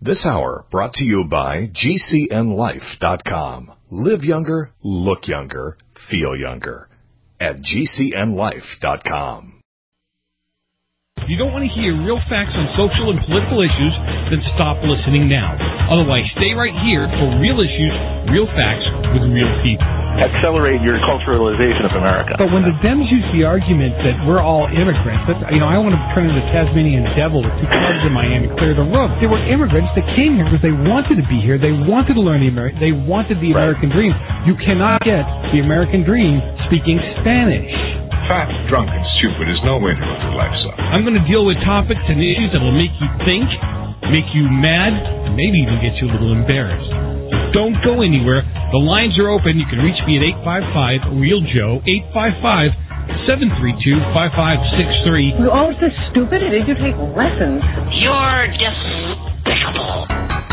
This hour brought to you by GCNLife.com. Live younger, look younger, feel younger. At GCNLife.com. If you don't want to hear real facts on social and political issues, then stop listening now. Otherwise, stay right here for real issues, real facts with real people. Accelerate your culturalization of America. But when the Dems use the argument that we're all immigrants, I want to turn into the Tasmanian devil with two clubs in my hand and clear the road. They were immigrants that came here because they wanted to be here. They wanted to learn they wanted the American dream. You cannot get the American dream speaking Spanish. Fat, drunk, and stupid is no way to live your life, son. I'm going to deal with topics and issues that will make you think, make you mad, and maybe even get you a little embarrassed. So don't go anywhere. The lines are open. You can reach me at 855-REAL-JOE, 855-732-5563. You're all so stupid. Did you take lessons? You're despicable.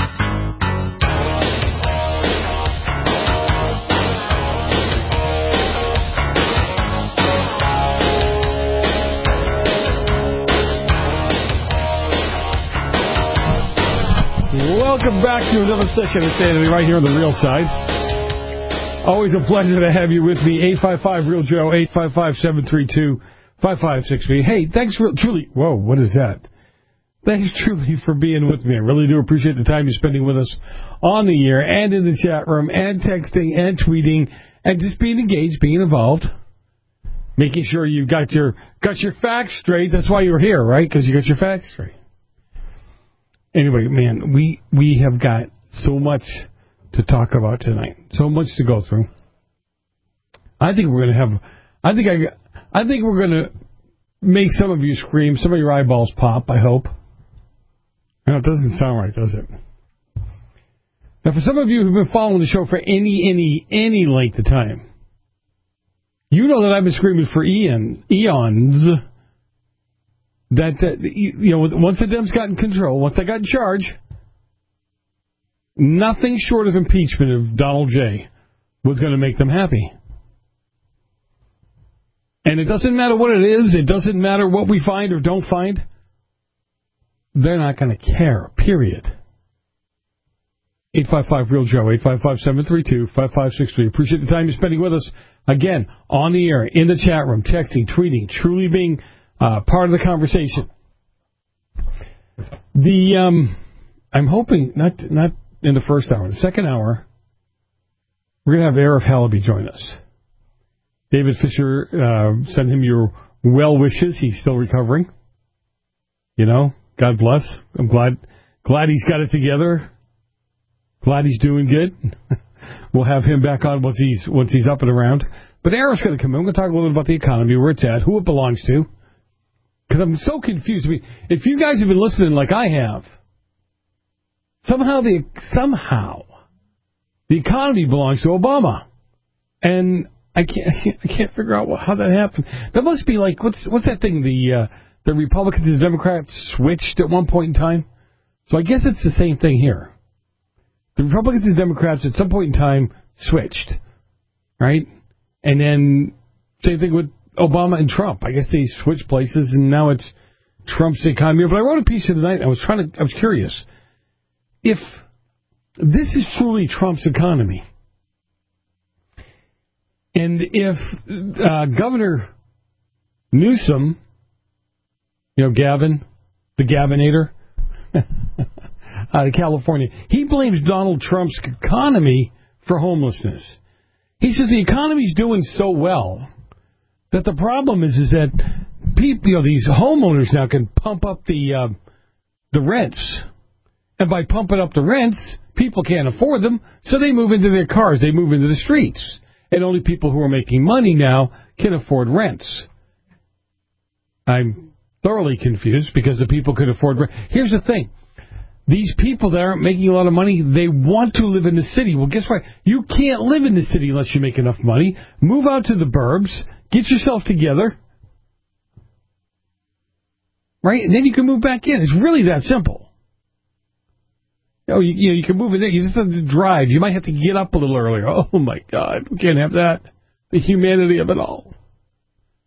Welcome back to another session of Insanity right here on the Real Side. Always a pleasure to have you with me. 855-REAL-JOE, 855-732-5563. Hey, thanks for truly... Whoa, what is that? Thanks truly for being with me. I really do appreciate the time you're spending with us on the air and in the chat room and texting and tweeting and just being engaged, being involved, making sure you got your facts straight. That's why you're here, right? Because you got your facts straight. Anyway, man, we have got so much to talk about tonight, so much to go through. I think we're going to make some of you scream, some of your eyeballs pop. I hope. No, it doesn't sound right, does it? Now, for some of you who've been following the show for any length of time, you know that I've been screaming for eons. That once the Dems got in control, once they got in charge, nothing short of impeachment of Donald J. was going to make them happy. And it doesn't matter what it is. It doesn't matter what we find or don't find. They're not going to care, period. 855-REAL-JOE, 855-732-5563. Appreciate the time you're spending with us. Again, on the air, in the chat room, texting, tweeting, truly being... part of the conversation. I'm hoping not in the first hour, the second hour, we're going to have Arif Halaby join us. David Fisher, send him your well wishes. He's still recovering. God bless. I'm glad he's got it together. Glad he's doing good. We'll have him back on once he's up and around. But Arif's going to come in. We're going to talk a little bit about the economy, where it's at, who it belongs to. Because I'm so confused. If you guys have been listening like I have, somehow the economy belongs to Obama, and I can't figure out how that happened. That must be like what's that thing? The Republicans and Democrats switched at one point in time. So I guess it's the same thing here. The Republicans and Democrats at some point in time switched, right? And then same thing with Obama and Trump. I guess they switched places, and now it's Trump's economy. But I wrote a piece here tonight. I was curious if this is truly Trump's economy, and if Governor Newsom, Gavin, the Gavinator, out of California, he blames Donald Trump's economy for homelessness. He says the economy's doing so well that the problem is that people, these homeowners now can pump up the rents, and by pumping up the rents, people can't afford them, so they move into their cars, they move into the streets, and only people who are making money now can afford rents. I'm thoroughly confused because the people could afford rent. Here's the thing. These people that aren't making a lot of money, they want to live in the city. Well, guess what? You can't live in the city unless you make enough money. Move out to the burbs. Get yourself together, right? And then you can move back in. It's really that simple. You can move in there. You just have to drive. You might have to get up a little earlier. Oh, my God. We can't have that. The humanity of it all.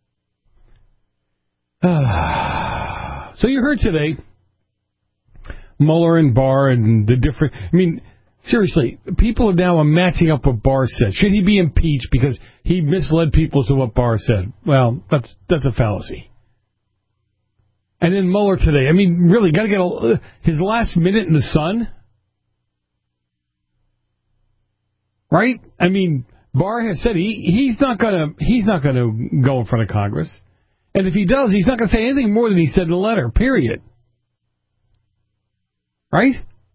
So you heard today Mueller and Barr and the different... I mean, seriously, people are now matching up what Barr said. Should he be impeached because he misled people to what Barr said? Well, that's a fallacy. And then Mueller today. I mean, really, got to get his last minute in the sun? Right? I mean, Barr has said he's not gonna go in front of Congress. And if he does, he's not going to say anything more than he said in the letter, period. Right?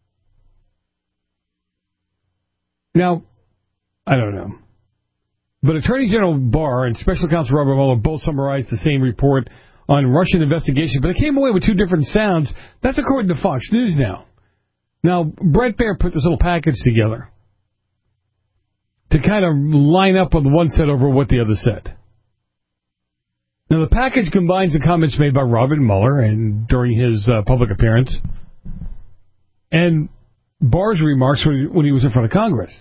Now, I don't know. But Attorney General Barr and Special Counsel Robert Mueller both summarized the same report on Russian investigation, but they came away with two different sounds. That's according to Fox News now. Now, Brett Baer put this little package together to kind of line up what one said over what the other said. Now, the package combines the comments made by Robert Mueller and during his public appearance and Barr's remarks when he was in front of Congress.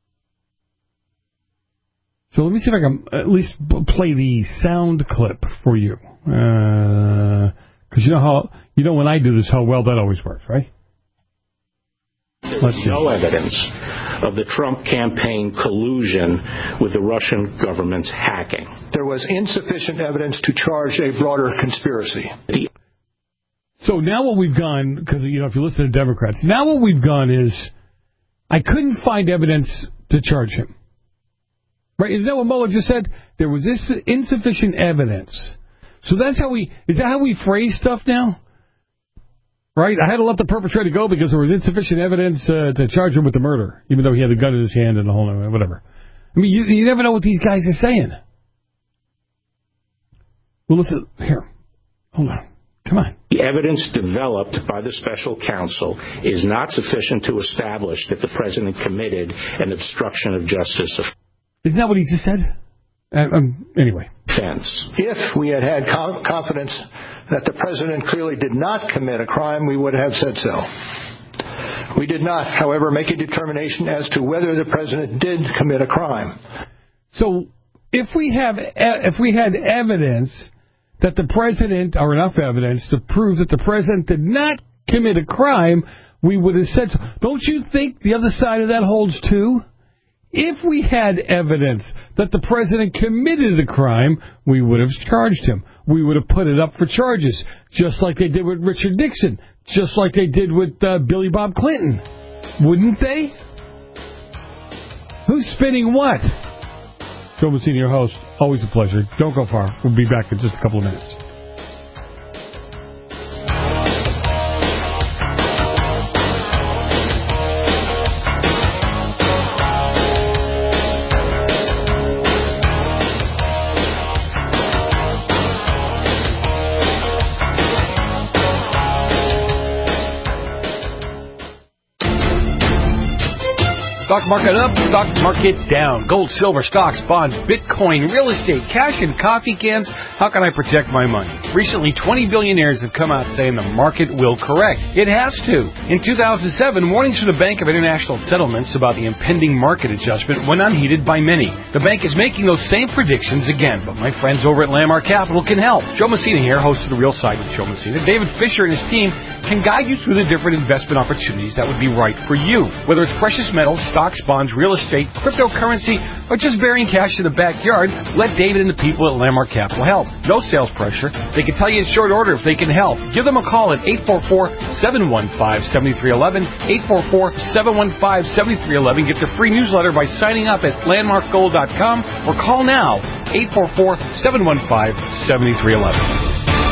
So let me see if I can at least play the sound clip for you. Because you know when I do this, how well that always works, right? There's no evidence of the Trump campaign collusion with the Russian government's hacking. There was insufficient evidence to charge a broader conspiracy. So now what we've gone, because if you listen to Democrats, now what we've gone is I couldn't find evidence to charge him. Right? Isn't that what Mueller just said? There was this insufficient evidence. So is that how we phrase stuff now? Right? I had to let the perpetrator go because there was insufficient evidence to charge him with the murder, even though he had the gun in his hand and the whole whatever. I mean, you never know what these guys are saying. Well, listen, here. Hold on. Come on. The evidence developed by the special counsel is not sufficient to establish that the president committed an obstruction of justice. Isn't that what he just said? Anyway. Offense. If we had confidence that the president clearly did not commit a crime, we would have said so. We did not, however, make a determination as to whether the president did commit a crime. So if we had evidence that the president, or enough evidence to prove that the president did not commit a crime, we would have said so. Don't you think the other side of that holds too? If we had evidence that the president committed a crime, we would have charged him. We would have put it up for charges, just like they did with Richard Nixon, just like they did with Billy Bob Clinton. Wouldn't they? Who's spinning what? Joe Messina, your host. Always a pleasure. Don't go far. We'll be back in just a couple of minutes. Stock market up, stock market down. Gold, silver, stocks, bonds, Bitcoin, real estate, cash, and coffee cans. How can I protect my money? Recently, 20 billionaires have come out saying the market will correct. It has to. In 2007, warnings from the Bank of International Settlements about the impending market adjustment went unheeded by many. The bank is making those same predictions again, but my friends over at Landmark Capital can help. Joe Messina here, host of The Real Side with Joe Messina. David Fisher and his team can guide you through the different investment opportunities that would be right for you. Whether it's precious metals, stocks, bonds, real estate, cryptocurrency, or just burying cash in the backyard, let David and the people at Landmark Capital help. No sales pressure. They can tell you in short order if they can help. Give them a call at 844-715-7311, 844-715-7311. Get their free newsletter by signing up at landmarkgold.com or call now, 844-715-7311.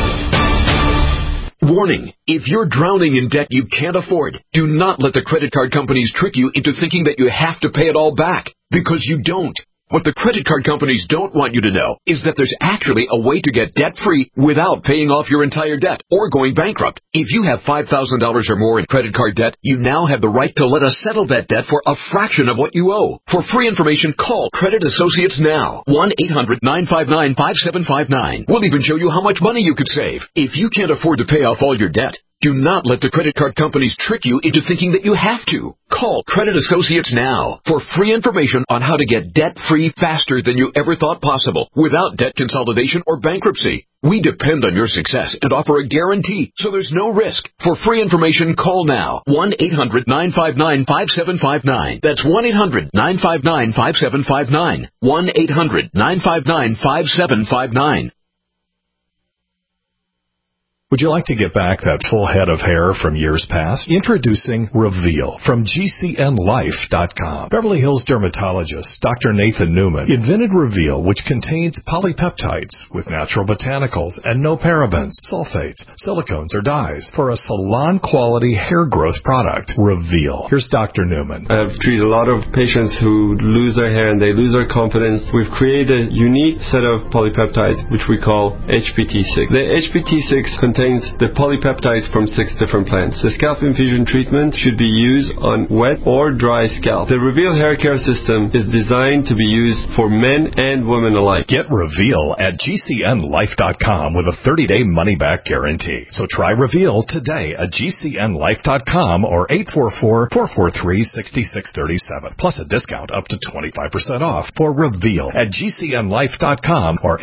Warning, if you're drowning in debt you can't afford, do not let the credit card companies trick you into thinking that you have to pay it all back, because you don't. What the credit card companies don't want you to know is that there's actually a way to get debt-free without paying off your entire debt or going bankrupt. If you have $5,000 or more in credit card debt, you now have the right to let us settle that debt for a fraction of what you owe. For free information, call Credit Associates now. 1-800-959-5759. We'll even show you how much money you could save. If you can't afford to pay off all your debt, Do not let the credit card companies trick you into thinking that you have to. Call Credit Associates now for free information on how to get debt-free faster than you ever thought possible without debt consolidation or bankruptcy. We depend on your success and offer a guarantee, so there's no risk. For free information, call now. 1-800-959-5759. That's 1-800-959-5759. 1-800-959-5759. Would you like to get back that full head of hair from years past? Introducing Reveal from GCNLife.com. Beverly Hills dermatologist Dr. Nathan Newman invented Reveal, which contains polypeptides with natural botanicals and no parabens, sulfates, silicones, or dyes for a salon-quality hair growth product. Reveal. Here's Dr. Newman. I've treated a lot of patients who lose their hair and they lose their confidence. We've created a unique set of polypeptides, which we call HPT6. The HPT6 contains the polypeptides from 6 different plants. The scalp infusion treatment should be used on wet or dry scalp. The Reveal hair care system is designed to be used for men and women alike. Get Reveal at GCNLife.com with a 30-day money-back guarantee. So try Reveal today at GCNLife.com or 844-443-6637. Plus a discount up to 25% off for Reveal at GCNLife.com or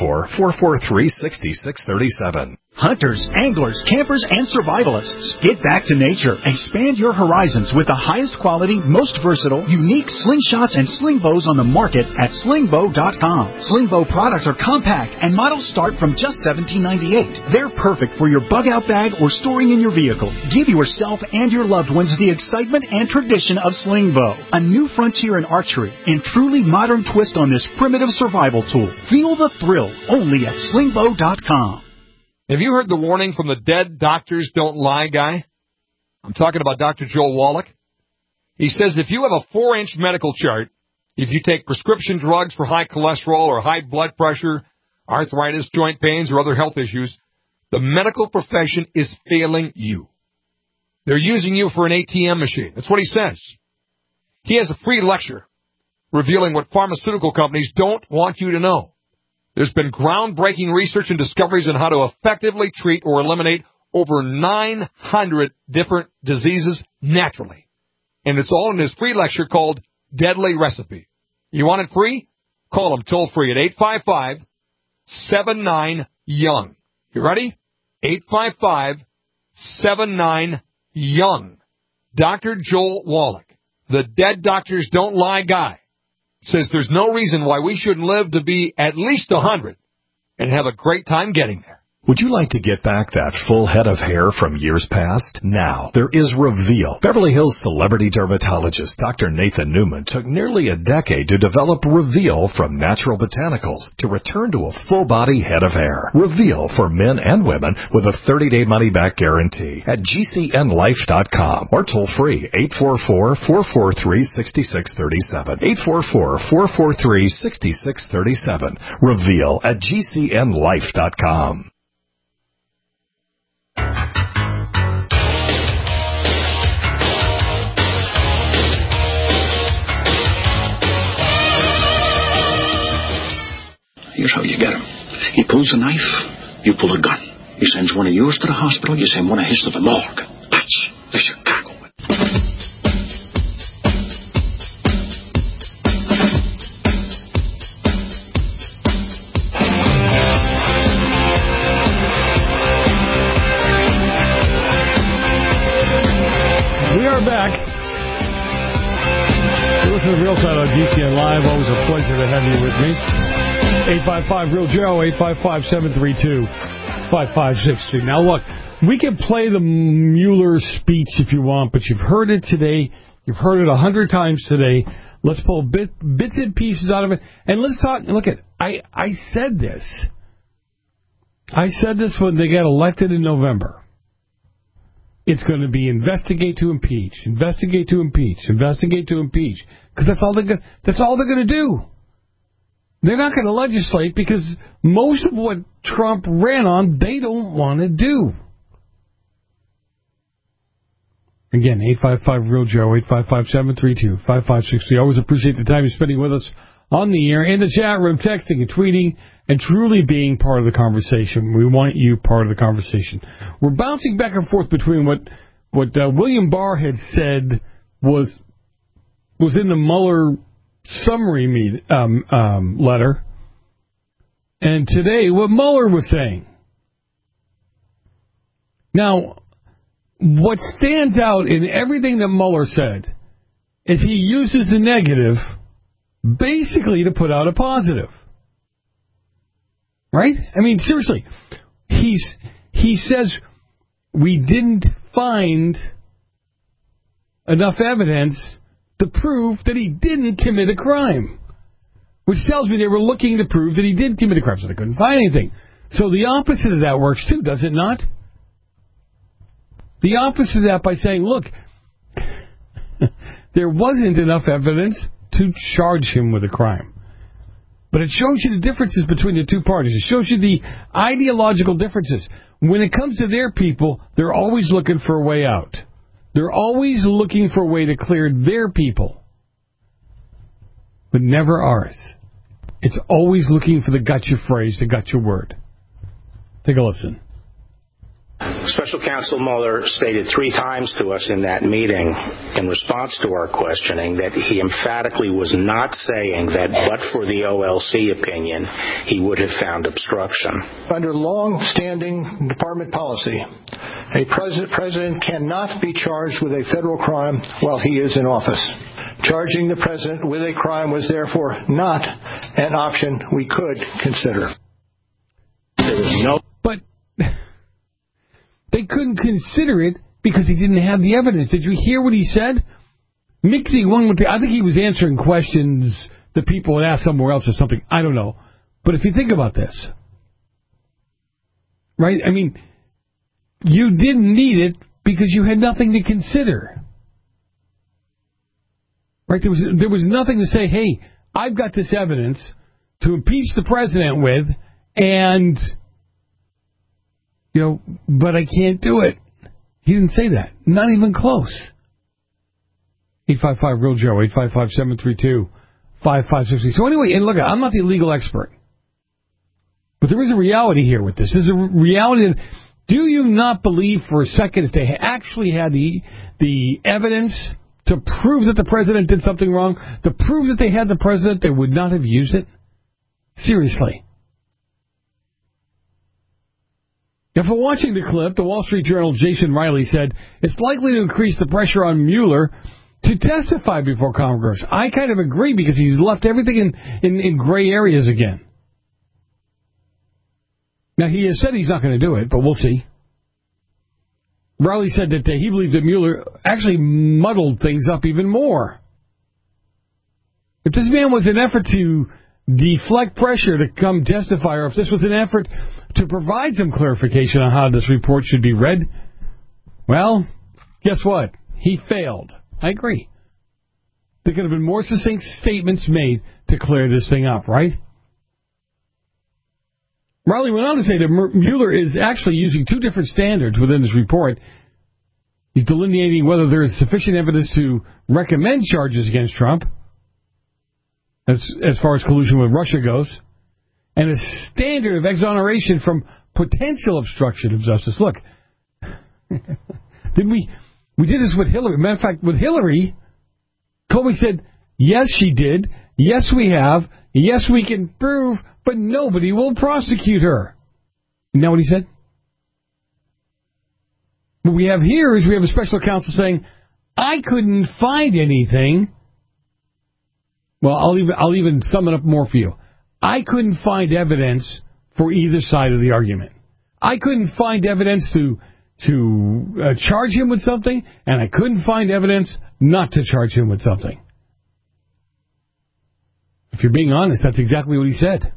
844-443-6637. Hunters, anglers, campers, and survivalists. Get back to nature. Expand your horizons with the highest quality, most versatile, unique slingshots and sling bows on the market at slingbow.com. Slingbow products are compact and models start from just $17.98. They're perfect for your bug-out bag or storing in your vehicle. Give yourself and your loved ones the excitement and tradition of Slingbow, a new frontier in archery and truly modern twist on this primitive survival tool. Feel the thrill only at slingbow.com. Have you heard the warning from the dead doctors don't lie guy? I'm talking about Dr. Joel Wallach. He says if you have a 4-inch medical chart, if you take prescription drugs for high cholesterol or high blood pressure, arthritis, joint pains, or other health issues, the medical profession is failing you. They're using you for an ATM machine. That's what he says. He has a free lecture revealing what pharmaceutical companies don't want you to know. There's been groundbreaking research and discoveries on how to effectively treat or eliminate over 900 different diseases naturally. And it's all in his free lecture called Deadly Recipe. You want it free? Call him toll free at 855-79-YOUNG. You ready? 855-79-YOUNG. Dr. Joel Wallach, the dead doctors don't lie guy, says there's no reason why we shouldn't live to be at least 100 and have a great time getting there. Would you like to get back that full head of hair from years past? Now, there is Reveal. Beverly Hills celebrity dermatologist Dr. Nathan Newman took nearly a decade to develop Reveal from natural botanicals to return to a full-body head of hair. Reveal for men and women with a 30-day money-back guarantee at GCNLife.com or toll-free 844-443-6637. 844-443-6637. Reveal at GCNLife.com. Here's how you get him. He pulls a knife, you pull a gun. He sends one of yours to the hospital, you send one of his to the morgue. That's the Chicago way. We are back. You're listening to Real Side on GCN Live. Always a pleasure to have you with me. 855-REAL-JOE, 855-732-5563. Now, look, we can play the Mueller speech if you want, but you've heard it today. You've heard it 100 times today. Let's pull bits and pieces out of it. And let's talk. Look, I said this. I said this when they got elected in November. It's going to be investigate to impeach, investigate to impeach, investigate to impeach. Because that's all they're going to do. They're not going to legislate because most of what Trump ran on, they don't want to do. Again, 855-REAL-JOE, 855-732-5563. Always appreciate the time you're spending with us on the air, in the chat room, texting and tweeting, and truly being part of the conversation. We want you part of the conversation. We're bouncing back and forth between what William Barr had said was in the Mueller summary letter, and today what Mueller was saying. Now, what stands out in everything that Mueller said is he uses the negative basically to put out a positive. Right? I mean, seriously. He says we didn't find enough evidence to prove that he didn't commit a crime. Which tells me they were looking to prove that he did commit a crime, so they couldn't find anything. So the opposite of that works too, does it not? The opposite of that by saying, look, there wasn't enough evidence to charge him with a crime. But it shows you the differences between the two parties. It shows you the ideological differences. When it comes to their people, they're always looking for a way out. They're always looking for a way to clear their people. But never ours. It's always looking for the gotcha phrase, the gotcha word. Take a listen. Special Counsel Mueller stated 3 times to us in that meeting in response to our questioning that he emphatically was not saying that but for the OLC opinion, he would have found obstruction. Under long-standing department policy, a president cannot be charged with a federal crime while he is in office. Charging the president with a crime was therefore not an option we could consider. There was no... But they couldn't consider it because he didn't have the evidence. Did you hear what he said? Mixing one with the... I think he was answering questions that people would ask somewhere else or something. I don't know. But if you think about this, right? I mean, you didn't need it because you had nothing to consider. Right? There was nothing to say, hey, I've got this evidence to impeach the president with, and, you know, but I can't do it. He didn't say that. Not even close. 855-REAL-JOE, 855-732-5560. So anyway, and look, I'm not the legal expert. But there is a reality here with this. There's a reality that, do you not believe for a second if they actually had the evidence to prove that the president did something wrong, to prove that they had the president, they would not have used it? Seriously. If we're watching the clip, the Wall Street Journal Jason Riley said it's likely to increase the pressure on Mueller to testify before Congress. I kind of agree because he's left everything in gray areas again. Now, he has said he's not going to do it, but we'll see. Riley said that he believed that Mueller actually muddled things up even more. If this man was an effort to deflect pressure to come testify, or if this was an effort to provide some clarification on how this report should be read, well, guess what? He failed. I agree. There could have been more succinct statements made to clear this thing up, right? Riley went on to say that Mueller is actually using 2 different standards within this report. He's delineating whether there is sufficient evidence to recommend charges against Trump, as far as collusion with Russia goes, and a standard of exoneration from potential obstruction of justice. Look, we did this with Hillary. Matter of fact, with Hillary, Comey said, yes, she did. Yes, we have. Yes, we can prove, but nobody will prosecute her. Isn't that what he said? What we have here is we have a special counsel saying, I couldn't find anything. Well, I'll even sum it up more for you. I couldn't find evidence for either side of the argument. I couldn't find evidence to charge him with something, and I couldn't find evidence not to charge him with something. If you're being honest, that's exactly what he said.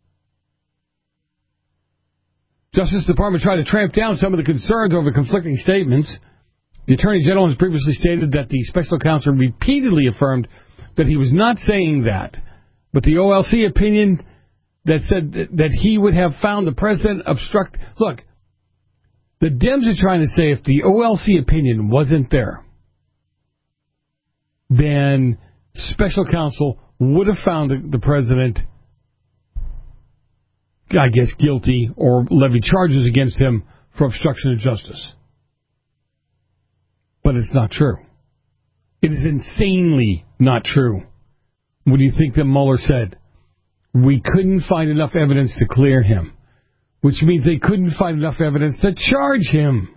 Justice Department tried to tramp down some of the concerns over conflicting statements. The Attorney General has previously stated that the special counsel repeatedly affirmed that he was not saying that. But the OLC opinion that said that he would have found the president obstruct... Look, the Dems are trying to say if the OLC opinion wasn't there, then special counsel would have found the president, I guess, guilty or levied charges against him for obstruction of justice. But it's not true. It is insanely not true. What do you think that Mueller said? We couldn't find enough evidence to clear him, which means they couldn't find enough evidence to charge him.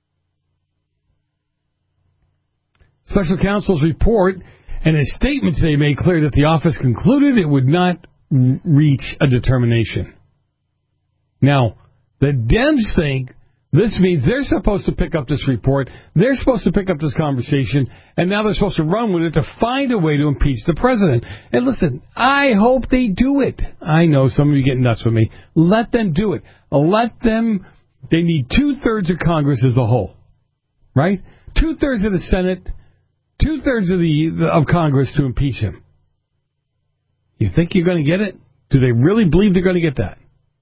Special counsel's report and his statement today made clear that the office concluded it would not reach a determination. Now, the Dems think this means they're supposed to pick up this report, they're supposed to pick up this conversation, and now they're supposed to run with it to find a way to impeach the president. And listen, I hope they do it. I know some of you get nuts with me. Let them do it. Let them. They need 2/3 of Congress as a whole, right? 2/3 of the Senate, 2/3 of Congress to impeach him. You think you're going to get it? Do they really believe they're going to get that?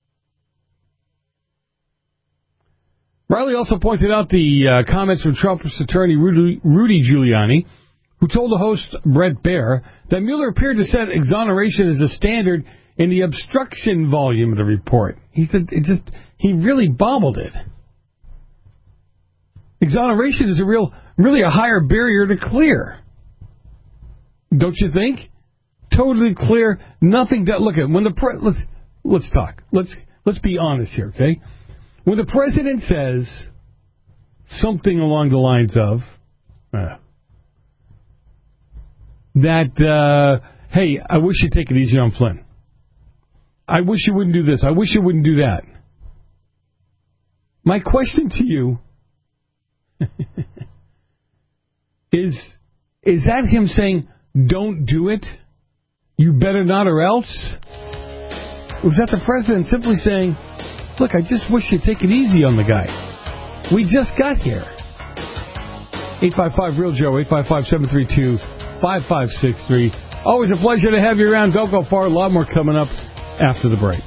Riley also pointed out the comments from Trump's attorney Rudy Giuliani, who told the host Brett Baer that Mueller appeared to set exoneration as a standard in the obstruction volume of the report. He said he really bobbled it. Exoneration is really a higher barrier to clear. Don't you think? Totally clear, nothing to look at. When let's talk. Let's be honest here, okay? When the president says something along the lines of hey, I wish you'd take it easy on Flynn. I wish you wouldn't do this. I wish you wouldn't do that. My question to you is that him saying, don't do it? You better not or else? Or was that the president simply saying, look, I just wish you'd take it easy on the guy. We just got here. 855-REAL-JOE, 855-732-5563. Always a pleasure to have you around. Don't go far. A lot more coming up after the break.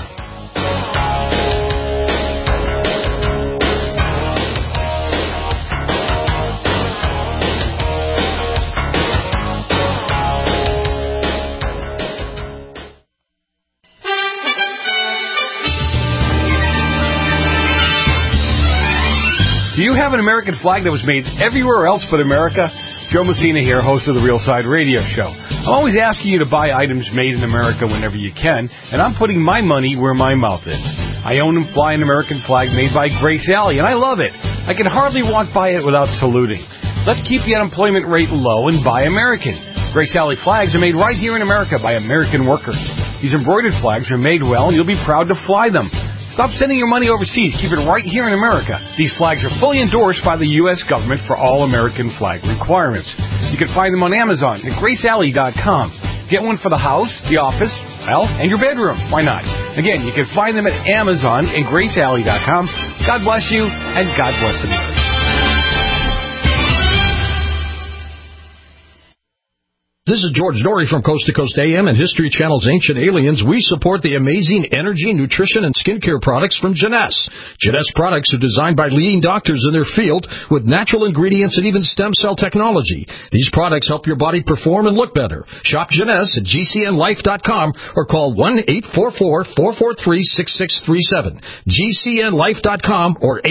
Do you have an American flag that was made everywhere else but America? Joe Messina here, host of the Real Side Radio Show. I'm always asking you to buy items made in America whenever you can, and I'm putting my money where my mouth is. I own and fly an American flag made by Grace Alley, and I love it. I can hardly walk by it without saluting. Let's keep the unemployment rate low and buy American. Grace Alley flags are made right here in America by American workers. These embroidered flags are made well, and you'll be proud to fly them. Stop sending your money overseas. Keep it right here in America. These flags are fully endorsed by the U.S. government for all American flag requirements. You can find them on Amazon at GraceAlley.com. Get one for the house, the office, well, and your bedroom. Why not? Again, you can find them at Amazon and GraceAlley.com. God bless you, and God bless America. This is George Dory from Coast to Coast AM and History Channel's Ancient Aliens. We support the amazing energy, nutrition, and skincare products from Jeunesse. Jeunesse products are designed by leading doctors in their field with natural ingredients and even stem cell technology. These products help your body perform and look better. Shop Jeunesse at GCNlife.com or call 1-844-443-6637. GCNlife.com or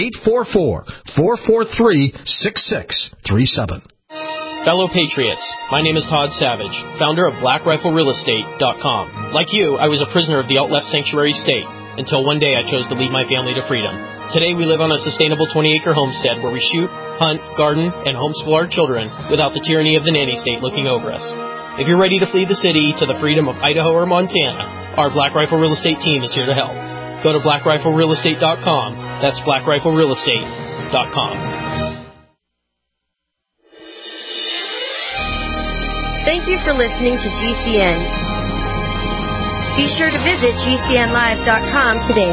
844-443-6637. Fellow Patriots, my name is Todd Savage, founder of BlackRifleRealEstate.com. Like you, I was a prisoner of the out-left sanctuary state, until one day I chose to lead my family to freedom. Today we live on a sustainable 20-acre homestead where we shoot, hunt, garden, and homeschool our children without the tyranny of the nanny state looking over us. If you're ready to flee the city to the freedom of Idaho or Montana, our Black Rifle Real Estate team is here to help. Go to BlackRifleRealEstate.com. That's BlackRifleRealEstate.com. Thank you for listening to GCN. Be sure to visit GCNlive.com today.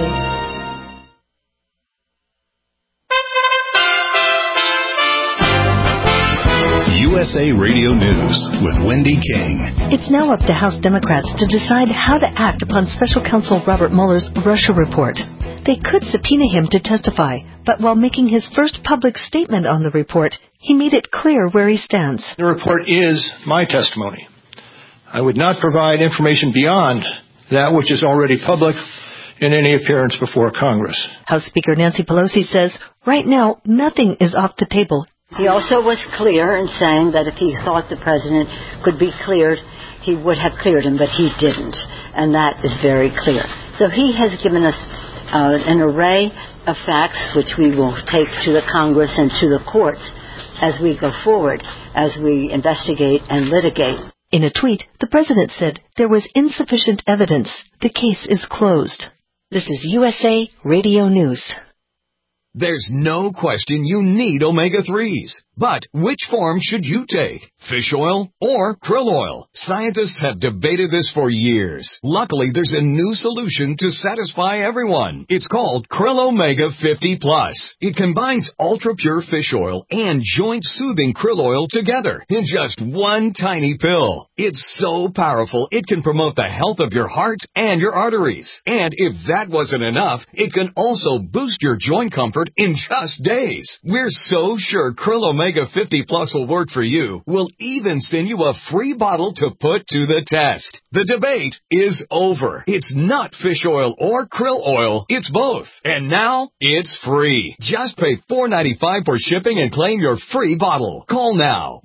USA Radio News with Wendy King. It's now up to House Democrats to decide how to act upon Special Counsel Robert Mueller's Russia report. They could subpoena him to testify, but while making his first public statement on the report, he made it clear where he stands. The report is my testimony. I would not provide information beyond that which is already public in any appearance before Congress. House Speaker Nancy Pelosi says right now nothing is off the table. He also was clear in saying that if he thought the president could be cleared, he would have cleared him, but he didn't. And that is very clear. So he has given us an array of facts which we will take to the Congress and to the courts as we go forward, as we investigate and litigate. In a tweet, the president said there was insufficient evidence. The case is closed. This is USA Radio News. There's no question you need omega-3s. But which form should you take? Fish oil or krill oil? Scientists have debated this for years. Luckily, there's a new solution to satisfy everyone. It's called Krill Omega 50 Plus. It combines ultra-pure fish oil and joint-soothing krill oil together in just one tiny pill. It's so powerful, it can promote the health of your heart and your arteries. And if that wasn't enough, it can also boost your joint comfort in just days. We're so sure Krill Omega 50 Plus will work for you. We'll even send you a free bottle to put to the test. The debate is over. It's not fish oil or krill oil. It's both. And now it's free. Just pay $4.95 for shipping and claim your free bottle. Call now.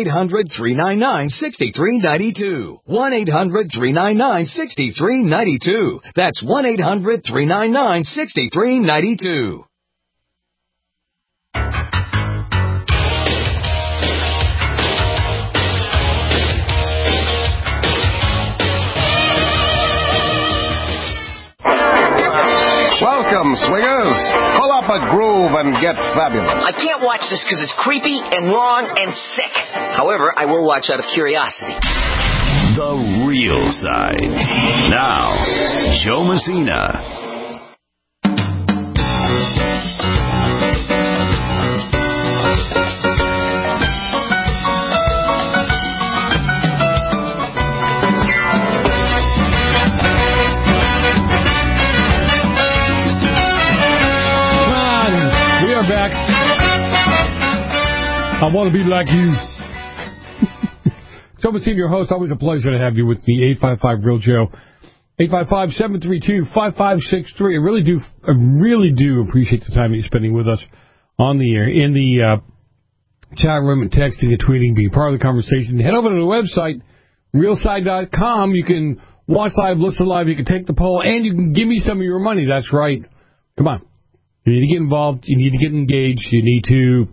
1-800-399-6392. 1-800-399-6392. That's 1-800-399-6392. Welcome, swingers. Pull up a groove and get fabulous. I can't watch this because it's creepy and wrong and sick. However, I will watch out of curiosity. The Real Side. Now, Joe Messina. Back. I want to be like you. Joe Messina, your host. Always a pleasure to have you with me. 855-REAL-JOE. 855-732-5563. I really do appreciate the time that you're spending with us on the air, in the chat room, and texting and tweeting, being part of the conversation. Head over to the website, realside.com. You can watch live, listen live, you can take the poll, and you can give me some of your money. That's right. Come on. You need to get involved. You need to get engaged. You need to,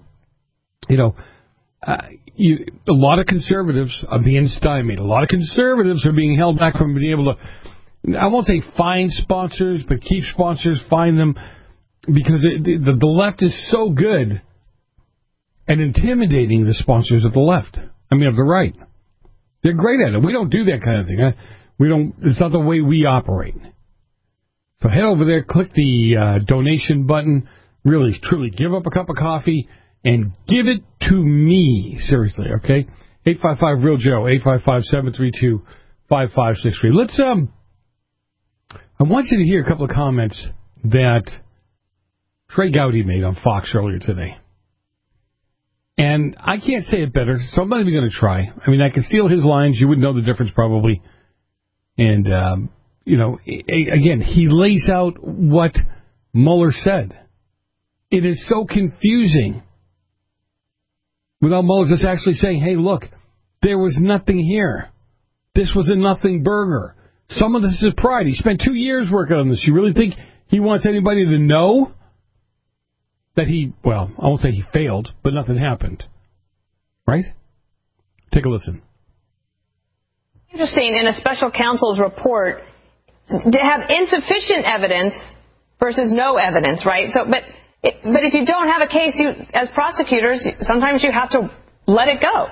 a lot of conservatives are being stymied. A lot of conservatives are being held back from being able to, I won't say find sponsors, but keep sponsors, find them, because the left is so good at intimidating the sponsors of the left. I mean, of the right. They're great at it. We don't do that kind of thing. It's not the way we operate. So head over there, click the donation button, really, truly give up a cup of coffee and give it to me. Seriously, okay? 855-REAL-JOE, 855-732-5563. Let's, I want you to hear a couple of comments that Trey Gowdy made on Fox earlier today. And I can't say it better, so I'm not even going to try. I mean, I can steal his lines. You wouldn't know the difference probably. And, again, he lays out what Mueller said. It is so confusing without Mueller just actually saying, hey, look, there was nothing here. This was a nothing burger. Some of this is pride. He spent 2 years working on this. You really think he wants anybody to know that I won't say he failed, but nothing happened. Right? Take a listen. Interesting, in a special counsel's report, to have insufficient evidence versus no evidence, right? So, but if you don't have a case, as prosecutors, sometimes you have to let it go.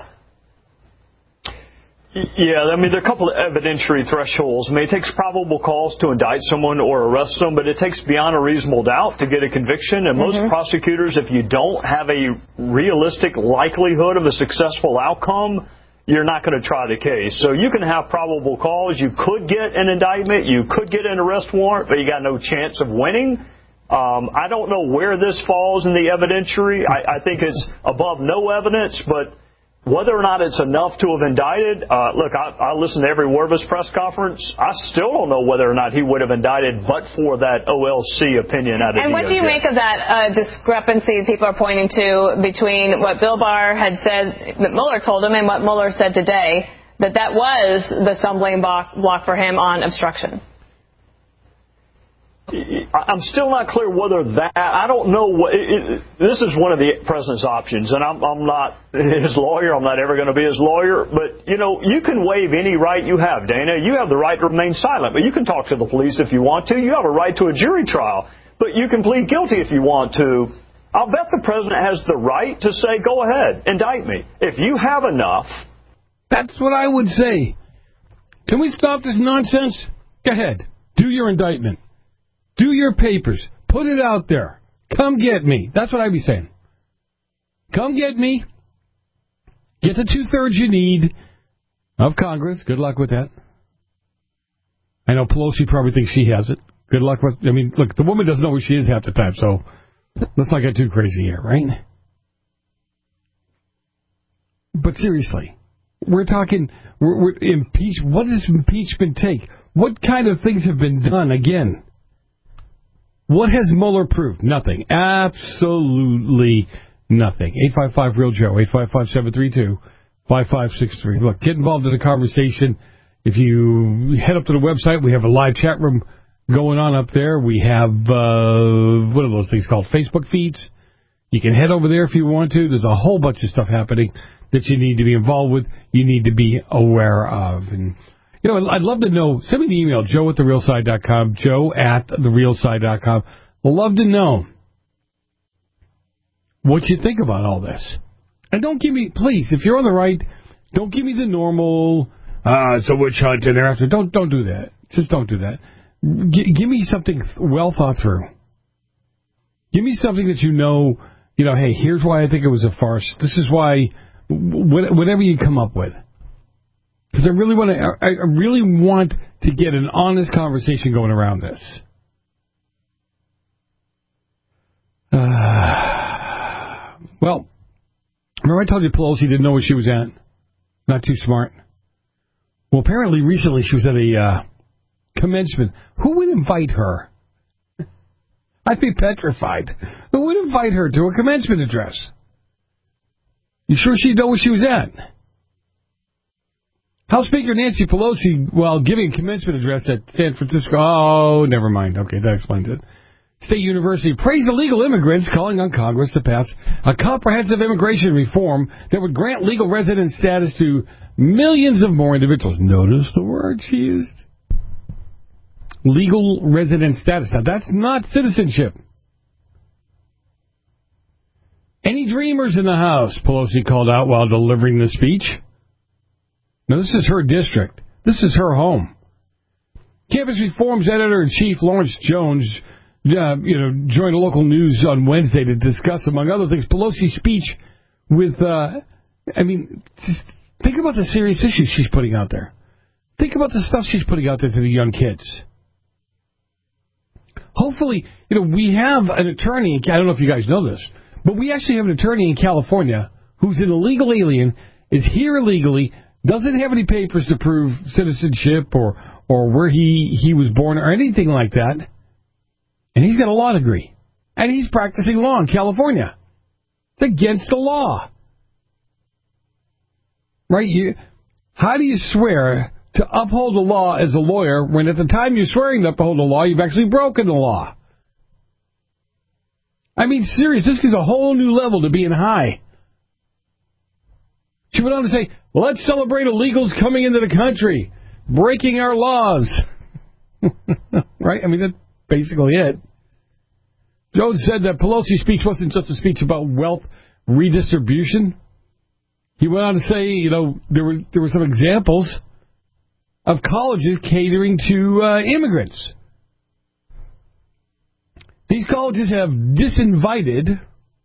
Yeah, I mean, there are a couple of evidentiary thresholds. I mean, it takes probable cause to indict someone or arrest them, but it takes beyond a reasonable doubt to get a conviction. And most prosecutors, if you don't have a realistic likelihood of a successful outcome, you're not going to try the case. So you can have probable cause. You could get an indictment. You could get an arrest warrant, but you got no chance of winning. I don't know where this falls in the evidentiary. I think it's above no evidence, but Whether or not it's enough to have indicted, look, I listened to every word of his press conference. I still don't know whether or not he would have indicted but for that OLC opinion out of DOJ. And what do you make of that discrepancy people are pointing to between what Bill Barr had said that Mueller told him and what Mueller said today, that was the stumbling block for him on obstruction? I'm still not clear whether that, I don't know what, this is one of the president's options, and I'm not his lawyer, I'm not ever going to be his lawyer, but, you can waive any right you have, Dana. You have the right to remain silent, but you can talk to the police if you want to. You have a right to a jury trial, but you can plead guilty if you want to. I'll bet the president has the right to say, go ahead, indict me. If you have enough. That's what I would say. Can we stop this nonsense? Go ahead. Do your indictment. Do your papers. Put it out there. Come get me. That's what I'd be saying. Come get me. Get the 2/3 you need of Congress. Good luck with that. I know Pelosi probably thinks she has it. Good luck with... look, the woman doesn't know where she is half the time, so let's not get too crazy here, right? But seriously, we're talking... We're what does impeachment take? What kind of things have been done again? What has Mueller proved? Nothing. Absolutely nothing. 855-REAL-JOE, 855-732-5563. Look, get involved in the conversation. If you head up to the website, we have a live chat room going on up there. We have, what are those things called? Facebook feeds. You can head over there if you want to. There's a whole bunch of stuff happening that you need to be involved with, you need to be aware of. And I'd love to know. Send me the email, joe@therealside.com, joe@therealside.com. I'd love to know what you think about all this. And don't give me, please, if you're on the right, don't give me the normal, it's a witch hunt and thereafter. Don't do that. Just don't do that. Give me something well thought through. Give me something that hey, here's why I think it was a farce. This is why, whatever you come up with. Because I really want to get an honest conversation going around this. Well, remember I told you Pelosi didn't know where she was at? Not too smart. Well, apparently recently she was at a commencement. Who would invite her? I'd be petrified. Who would invite her to a commencement address? You sure she'd know where she was at? House Speaker Nancy Pelosi, while giving a commencement address at San Francisco... Oh, never mind. Okay, that explains it. State University praised illegal immigrants, calling on Congress to pass a comprehensive immigration reform that would grant legal resident status to millions of more individuals. Notice the word she used. Legal resident status. Now, that's not citizenship. Any dreamers in the House? Pelosi called out while delivering the speech. Now, this is her district. This is her home. Campus Reform's editor-in-chief, Lawrence Jones, joined local news on Wednesday to discuss, among other things, Pelosi's speech with, think about the serious issues she's putting out there. Think about the stuff she's putting out there to the young kids. Hopefully, we have an attorney, I don't know if you guys know this, but we actually have an attorney in California who's an illegal alien, is here illegally, doesn't have any papers to prove citizenship or where he was born or anything like that. And he's got a law degree. And he's practicing law in California. It's against the law. Right? How do you swear to uphold the law as a lawyer when at the time you're swearing to uphold the law, you've actually broken the law? Serious, this is a whole new level to being high. She went on to say, let's celebrate illegals coming into the country, breaking our laws. Right? That's basically it. Jones said that Pelosi's speech wasn't just a speech about wealth redistribution. He went on to say, there were some examples of colleges catering to immigrants. These colleges have disinvited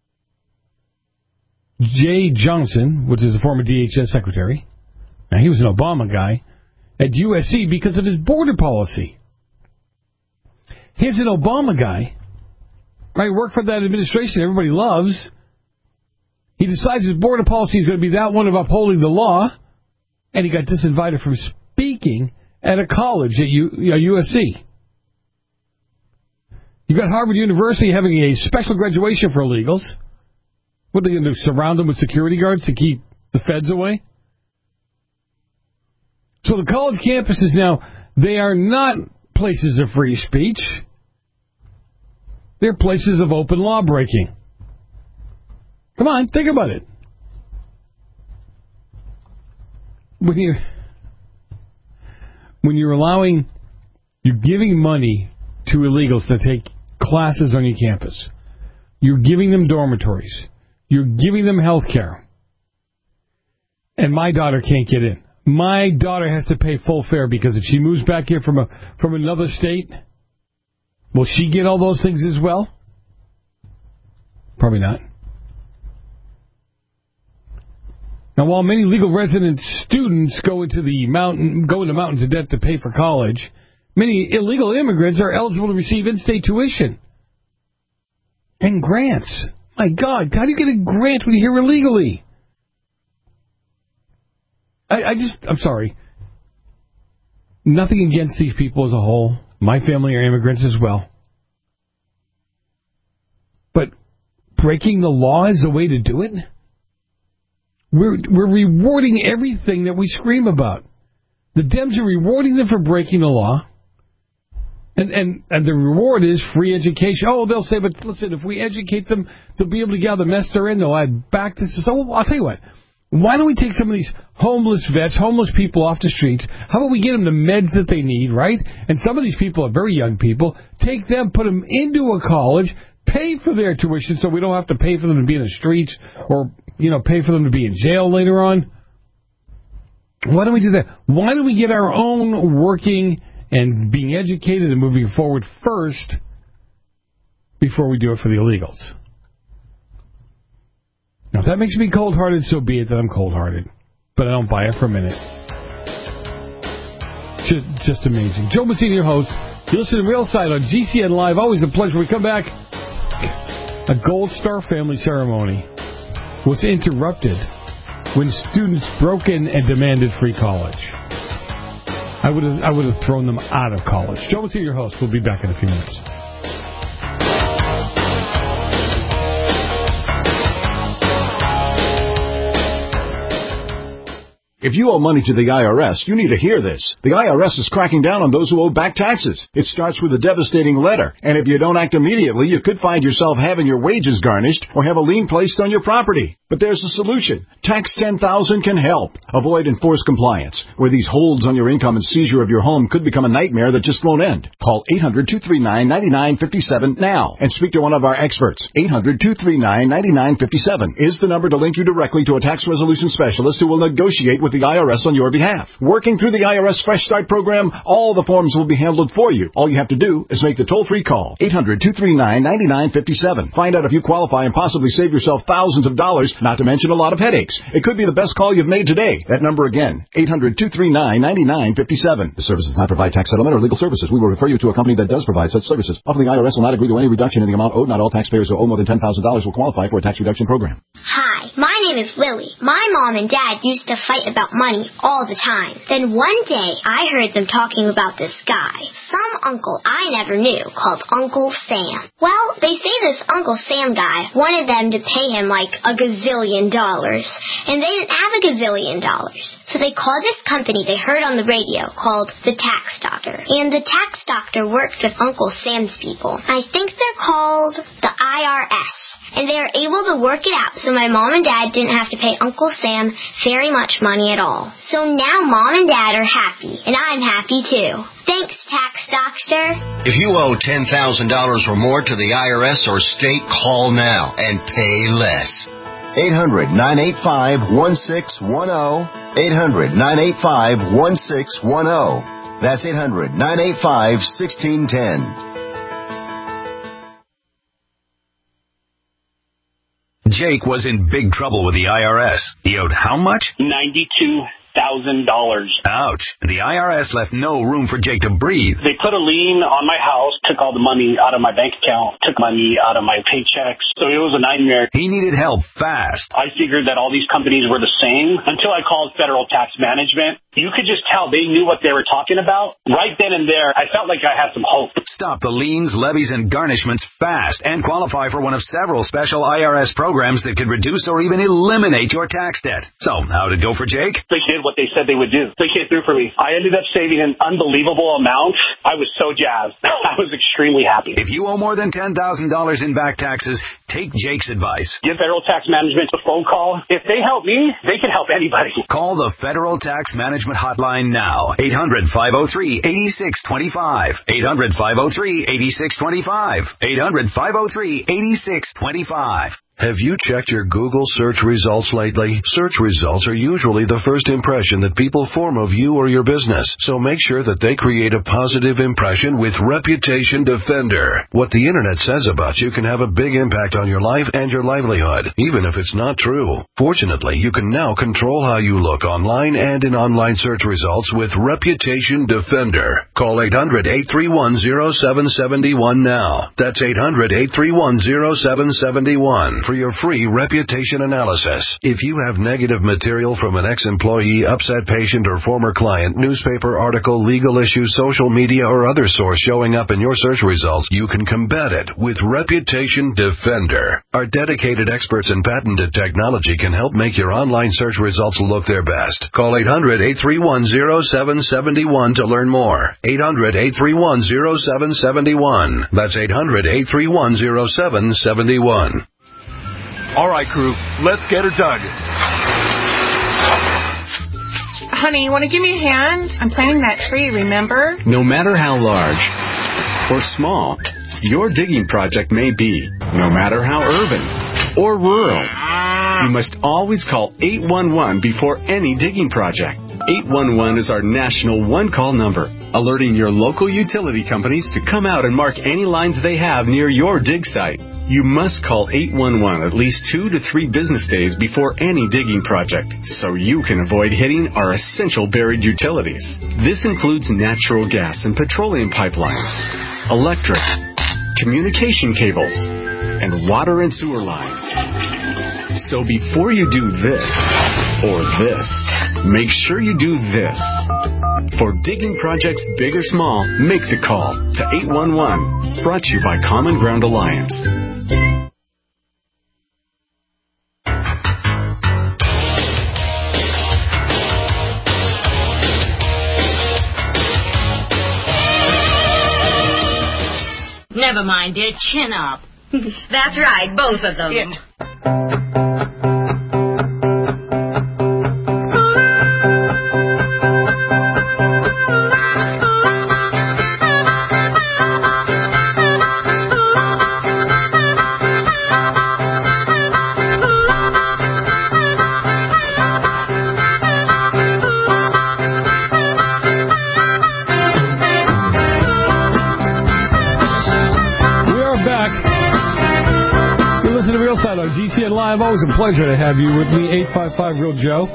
Jay Johnson, which is a former DHS secretary. Now, he was an Obama guy at USC because of his border policy. Here's an Obama guy, right? Worked for that administration everybody loves. He decides his border policy is going to be that one of upholding the law, and he got disinvited from speaking at a college at USC. You got Harvard University having a special graduation for illegals. What are they going to do, surround them with security guards to keep the feds away? So the college campuses now, they are not places of free speech. They're places of open law breaking. Come on, think about it. When you're giving money to illegals to take classes on your campus. You're giving them dormitories. You're giving them health care. And my daughter can't get in. My daughter has to pay full fare because if she moves back here from another state, will she get all those things as well? Probably not. Now, while many legal resident students go into mountains of debt to pay for college, many illegal immigrants are eligible to receive in-state tuition and grants. My God, how do you get a grant when you're here illegally? I'm sorry. Nothing against these people as a whole. My family are immigrants as well. But breaking the law is the way to do it? We're rewarding everything that we scream about. The Dems are rewarding them for breaking the law. And the reward is free education. Oh, they'll say, but listen, if we educate them, they'll be able to get out of the mess they're in. They'll add back this. So I'll tell you what. Why don't we take some of these homeless vets, homeless people off the streets? How about we get them the meds that they need, right? And some of these people are very young people. Take them, put them into a college, pay for their tuition so we don't have to pay for them to be in the streets or, pay for them to be in jail later on. Why don't we do that? Why don't we get our own working and being educated and moving forward first before we do it for the illegals? Now, if that makes me cold-hearted, so be it that I'm cold-hearted. But I don't buy it for a minute. Just amazing. Joe Messina, your host. You listen to Real Side on GCN Live. Always a pleasure. We come back. A Gold Star family ceremony was interrupted when students broke in and demanded free college. I would have thrown them out of college. Joe Messina, your host. We'll be back in a few minutes. If you owe money to the IRS, you need to hear this. The IRS is cracking down on those who owe back taxes. It starts with a devastating letter, and if you don't act immediately, you could find yourself having your wages garnished or have a lien placed on your property. But there's a solution. Tax 10,000 can help. Avoid enforced compliance, where these holds on your income and seizure of your home could become a nightmare that just won't end. Call 800-239-9957 now and speak to one of our experts. 800-239-9957 is the number to link you directly to a tax resolution specialist who will negotiate with the IRS on your behalf. Working through the IRS Fresh Start program, all the forms will be handled for you. All you have to do is make the toll-free call. 800-239-9957. Find out if you qualify and possibly save yourself thousands of dollars, not to mention a lot of headaches. It could be the best call you've made today. That number again, 800-239-9957. The service does not provide tax settlement or legal services. We will refer you to a company that does provide such services. Often the IRS will not agree to any reduction in the amount owed. Not all taxpayers who owe more than $10,000 will qualify for a tax reduction program. Hi, my name is Lily. My mom and dad used to fight about money all the time. Then one day, I heard them talking about this guy, some uncle I never knew, called Uncle Sam. Well, they say this Uncle Sam guy wanted them to pay him like $1 gazillion, and they didn't have $1 gazillion. So they called this company they heard on the radio called the Tax Doctor. And the Tax Doctor worked with Uncle Sam's people. I think they're called the IRS. And they were able to work it out so my mom and dad didn't have to pay Uncle Sam very much money at all. So now mom and dad are happy, and I'm happy too. Thanks, Tax Doctor. If you owe $10,000 or more to the IRS or state, call now and pay less. 800-985-1610. 800-985-1610. That's 800-985-1610. Jake was in big trouble with the IRS. He owed how much? $92,000. Ouch. The IRS left no room for Jake to breathe. They put a lien on my house, took all the money out of my bank account, took money out of my paychecks. So it was a nightmare. He needed help fast. I figured that all these companies were the same until I called Federal Tax Management. You could just tell they knew what they were talking about. Right then and there, I felt like I had some hope. Stop the liens, levies, and garnishments fast and qualify for one of several special IRS programs that could reduce or even eliminate your tax debt. So, how'd it go for Jake? They did what they said they would do. They came through for me. I ended up saving an unbelievable amount. I was so jazzed. I was extremely happy. If you owe more than $10,000 in back taxes, take Jake's advice. Give Federal Tax Management a phone call. If they help me, they can help anybody. Call the Federal Tax Management Hotline now. 800-503-8625. 800-503-8625. 800-503-8625. Have you checked your Google search results lately? Search results are usually the first impression that people form of you or your business, so make sure that they create a positive impression with Reputation Defender. What the internet says about you can have a big impact on your life and your livelihood, even if it's not true. Fortunately, you can now control how you look online and in online search results with Reputation Defender. Call 800-831-0771 now. That's 800-831-0771. For your free reputation analysis. If you have negative material from an ex-employee, upset patient, or former client, newspaper article, legal issue, social media, or other source showing up in your search results, you can combat it with Reputation Defender. Our dedicated experts in patented technology can help make your online search results look their best. Call 800-831-0771 to learn more. 800-831-0771. That's 800-831-0771. All right, crew, let's get her dug. Honey, you want to give me a hand? I'm planting that tree, remember? No matter how large or small your digging project may be, no matter how urban or rural, you must always call 811 before any digging project. 811 is our national one-call number, alerting your local utility companies to come out and mark any lines they have near your dig site. You must call 811 at least 2 to 3 business days before any digging project, so you can avoid hitting our essential buried utilities. This includes natural gas and petroleum pipelines, electric, communication cables, and water and sewer lines. So before you do this or this, make sure you do this. For digging projects big or small, make the call to 811. Brought to you by Common Ground Alliance. Never mind, dear. Chin up. That's right, both of them. Yeah. On GCN Live, always a pleasure to have you with me. 855-REAL-JOE,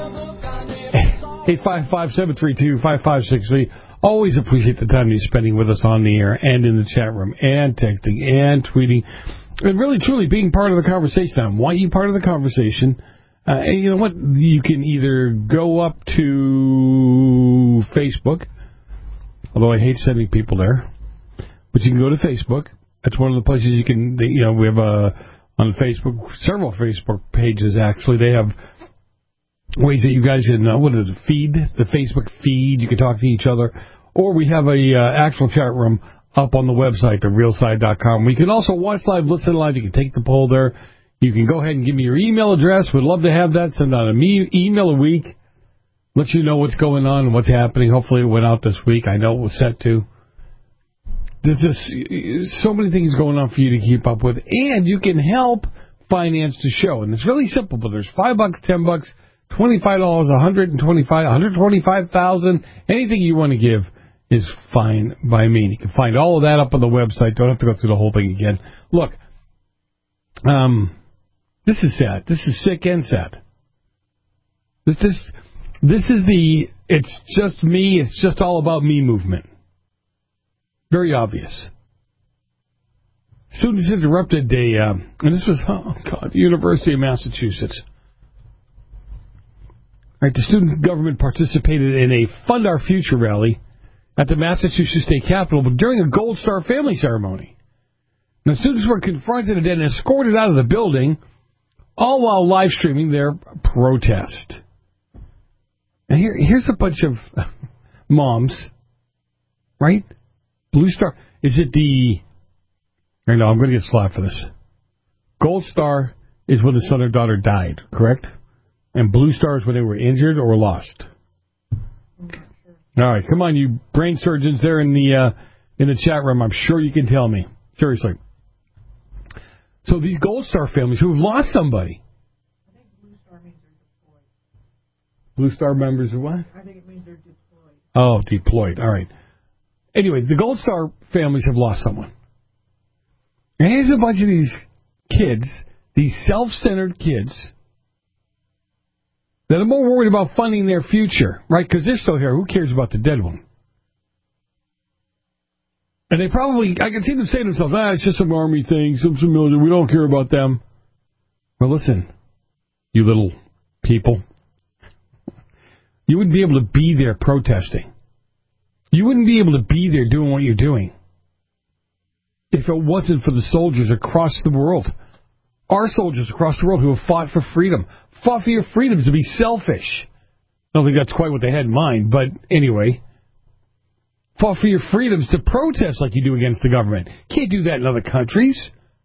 855-732-5563. Always appreciate the time you're spending with us on the air and in the chat room and texting and tweeting and really, truly being part of the conversation. I want you part of the conversation. And you know what? You can either go up to Facebook, although I hate sending people there, but you can go to Facebook. That's one of the places you can, we have on Facebook, several Facebook pages, actually. They have ways that you guys can, what is it, feed, the Facebook feed. You can talk to each other. Or we have a actual chat room up on the website, therealside.com. We can also watch live, listen live. You can take the poll there. You can go ahead and give me your email address. We'd love to have that. Send out an email a week. Let you know what's going on and what's happening. Hopefully it went out this week. I know it was set to. There's just so many things going on for you to keep up with, and you can help finance the show. And it's really simple, but there's $5, $10, $25, $125, $125,000. Anything you want to give is fine by me. You can find all of that up on the website. Don't have to go through the whole thing again. Look, this is sad. This is sick and sad. This is the it's just me, it's just all about me movement. Very obvious. Students interrupted and this was, University of Massachusetts. Right, the student government participated in a Fund Our Future rally at the Massachusetts State Capitol, but during a Gold Star family ceremony. Now, students were confronted and then escorted out of the building, all while live streaming their protest. And here's a bunch of moms, right? Blue Star, is it I know, I'm going to get slapped for this. Gold Star is when the son or daughter died, correct? And Blue Star is when they were injured or lost. All right, come on, you brain surgeons there in the chat room. I'm sure you can tell me. Seriously. So these Gold Star families who have lost somebody. I think Blue Star means they're deployed. Blue Star members are what? I think it means they're deployed. Oh, deployed. All right. Anyway, the Gold Star families have lost someone. And here's a bunch of these kids, these self-centered kids, that are more worried about funding their future, right? Because they're still here. Who cares about the dead one? And they probably, I can see them saying to themselves, it's just some army thing, some military, we don't care about them. Well, listen, you little people. You wouldn't be able to be there protesting. You wouldn't be able to be there doing what you're doing if it wasn't for the soldiers across the world. Our soldiers across the world who have fought for freedom. Fought for your freedoms to be selfish. I don't think that's quite what they had in mind, but anyway. Fought for your freedoms to protest like you do against the government. Can't do that in other countries.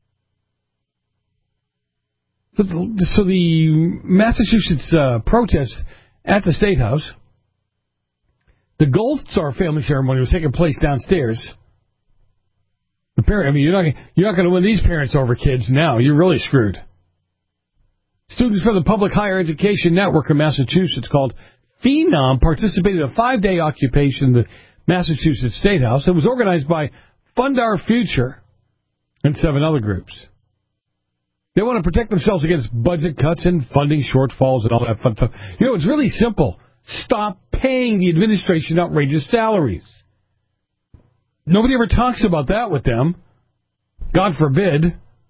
So the Massachusetts protest at the State House, the Gold Star family ceremony was taking place downstairs. The parent, you're not going to win these parents over kids now. You're really screwed. Students from the Public Higher Education Network of Massachusetts, called Phenom, participated in a 5-day occupation in the Massachusetts State House. It was organized by Fund Our Future and 7 other groups. They want to protect themselves against budget cuts and funding shortfalls and all that fun stuff. It's really simple. Stop paying the administration outrageous salaries. Nobody ever talks about that with them. God forbid.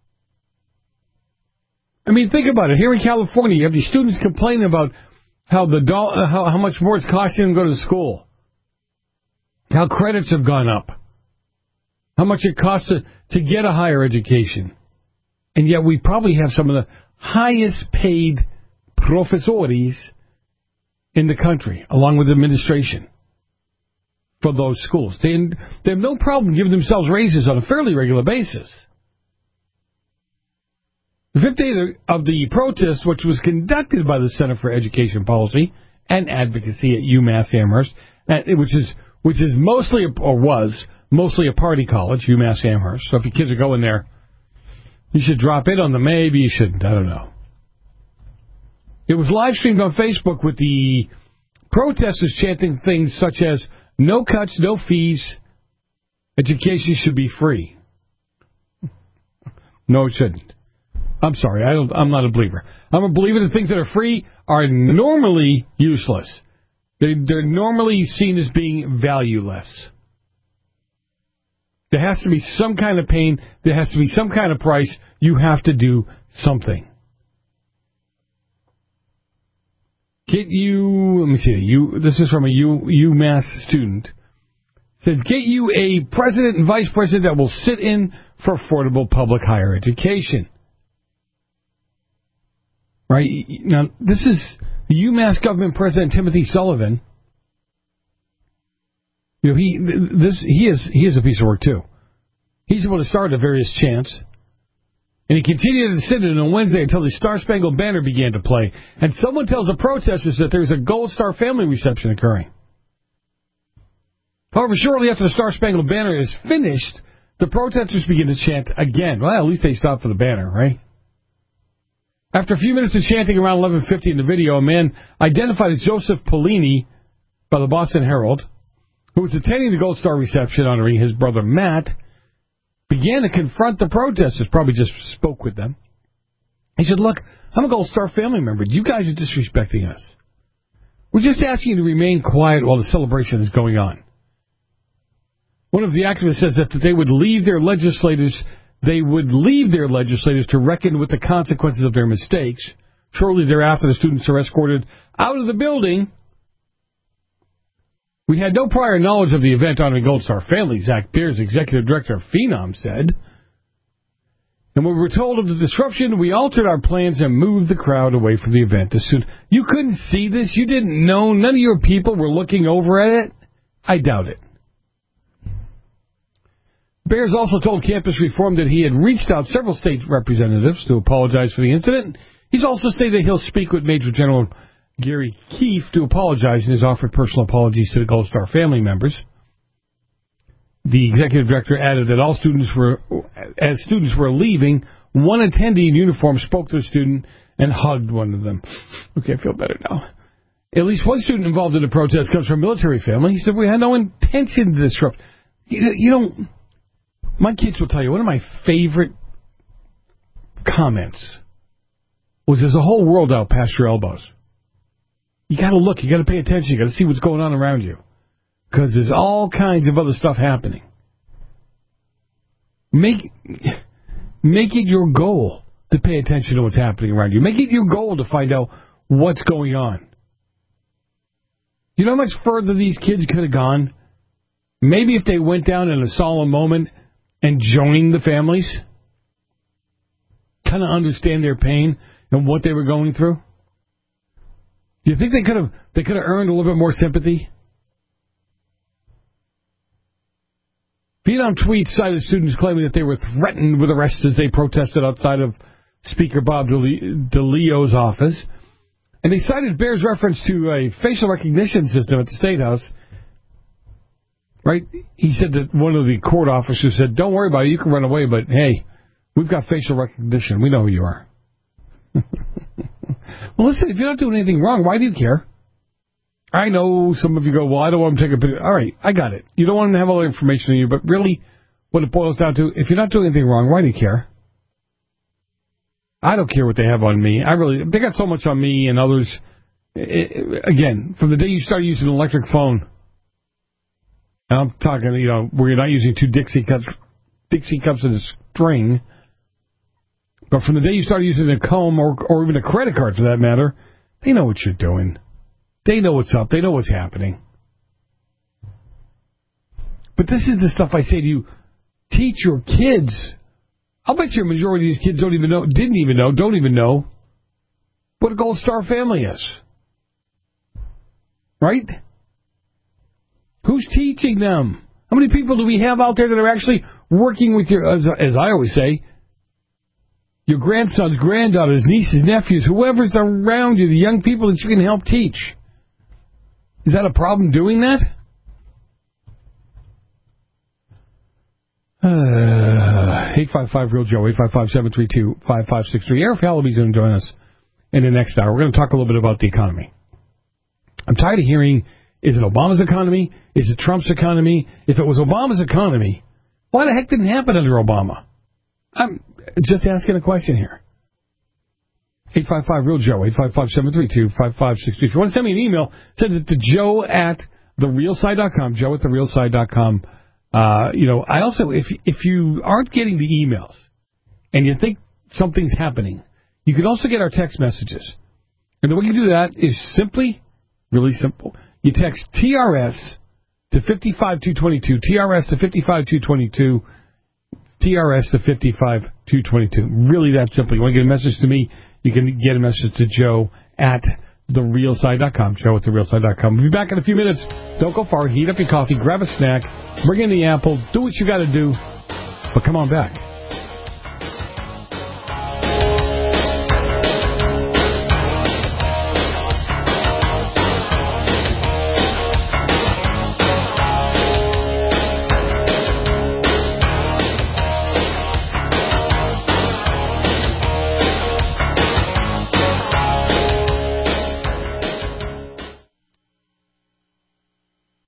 Think about it. Here in California, you have these students complaining about how much more it's costing them to go to school. How credits have gone up. How much it costs to get a higher education. And yet we probably have some of the highest paid professores in the country, along with the administration, for those schools. They have no problem giving themselves raises on a fairly regular basis. The 5th day of the protest, which was conducted by the Center for Education Policy and Advocacy at UMass Amherst, which is mostly, or was mostly a party college, UMass Amherst. So if your kids are going there, you should drop in on them. Maybe you shouldn't. I don't know. It was live streamed on Facebook with the protesters chanting things such as, no cuts, no fees, education should be free. No, it shouldn't. I'm sorry, I'm not a believer. I'm a believer that things that are free are normally useless. They're normally seen as being valueless. There has to be some kind of pain. There has to be some kind of price. You have to do something. Let me see. This is from a UMass student. It says, get you a president and vice president that will sit in for affordable public higher education. Right? Now, this is the UMass government president, Timothy Sullivan. He is a piece of work, too. He's the one who started the various chants. And he continued to sit in on Wednesday until the Star-Spangled Banner began to play. And someone tells the protesters that there's a Gold Star family reception occurring. However, shortly after the Star-Spangled Banner is finished, the protesters begin to chant again. Well, at least they stopped for the banner, right? After a few minutes of chanting around 11:50 in the video, a man identified as Joseph Polini by the Boston Herald, who was attending the Gold Star reception honoring his brother Matt, began to confront the protesters, probably just spoke with them. He said, look, I'm a Gold Star family member. You guys are disrespecting us. We're just asking you to remain quiet while the celebration is going on. One of the activists says that they would leave their legislators to reckon with the consequences of their mistakes. Shortly thereafter, the students are escorted out of the building. We had no prior knowledge of the event honoring Gold Star family, Zach Beers, executive director of Phenom, said. And when we were told of the disruption, we altered our plans and moved the crowd away from the event. You couldn't see this? You didn't know? None of your people were looking over at it? I doubt it. Bears also told Campus Reform that he had reached out several state representatives to apologize for the incident. He's also stated that he'll speak with Major General Gary Keefe to apologize and has offered personal apologies to the Gold Star family members. The executive director added that as students were leaving, one attendee in uniform spoke to the student and hugged one of them. Okay, I feel better now. At least one student involved in the protest comes from a military family. He said, we had no intention to disrupt. My kids will tell you, one of my favorite comments was, there's a whole world out past your elbows. You got to look. You got to pay attention. You got to see what's going on around you. Because there's all kinds of other stuff happening. Make it your goal to pay attention to what's happening around you. Make it your goal to find out what's going on. You know how much further these kids could have gone? Maybe if they went down in a solemn moment and joined the families, kind of understand their pain and what they were going through. Do you think they could have earned a little bit more sympathy? Phenom tweets cited students claiming that they were threatened with arrest as they protested outside of Speaker Bob DeLeo's office. And they cited Bear's reference to a facial recognition system at the State House. Right? He said that one of the court officers said, don't worry about it, you can run away, but hey, we've got facial recognition. We know who you are. Well, listen, if you're not doing anything wrong, why do you care? I know some of you go, well, I don't want to take a picture. All right, I got it. You don't want to have all the information on you, but really, what it boils down to, if you're not doing anything wrong, why do you care? I don't care what they have on me. They got so much on me and others. Again, from the day you start using an electric phone, and I'm talking, where you're not using two Dixie cups and a string, but from the day you start using a comb or even a credit card for that matter, they know what you're doing. They know what's up. They know what's happening. But this is the stuff I say to you. Teach your kids. I'll bet you a majority of these kids don't even know what a Gold Star family is. Right? Who's teaching them? How many people do we have out there that are actually working with as I always say, your grandsons, granddaughters, nieces, nephews, whoever's around you, the young people that you can help teach? Is that a problem doing that? 855-REAL-JOE, 855-732-5563. Eric Hallaby's going to join us in the next hour. We're going to talk a little bit about the economy. I'm tired of hearing, is it Obama's economy? Is it Trump's economy? If it was Obama's economy, why the heck didn't it happen under Obama? I'm just asking a question here. 855-REAL-JOE, 855-732-5563. If you want to send me an email, send it to joe@therealside.com, joe@therealside.com. I also, if you aren't getting the emails and you think something's happening, you can also get our text messages. And the way you do that is simply, really simple. You text TRS to 55222, TRS to 55222, TRS to 55222. Really that simple. You want to get a message to me, you can get a message to joe@therealside.com, joe@therealside.com. We'll be back in a few minutes. Don't go far. Heat up your coffee, grab a snack, bring in the apple, do what you got to do, but come on back.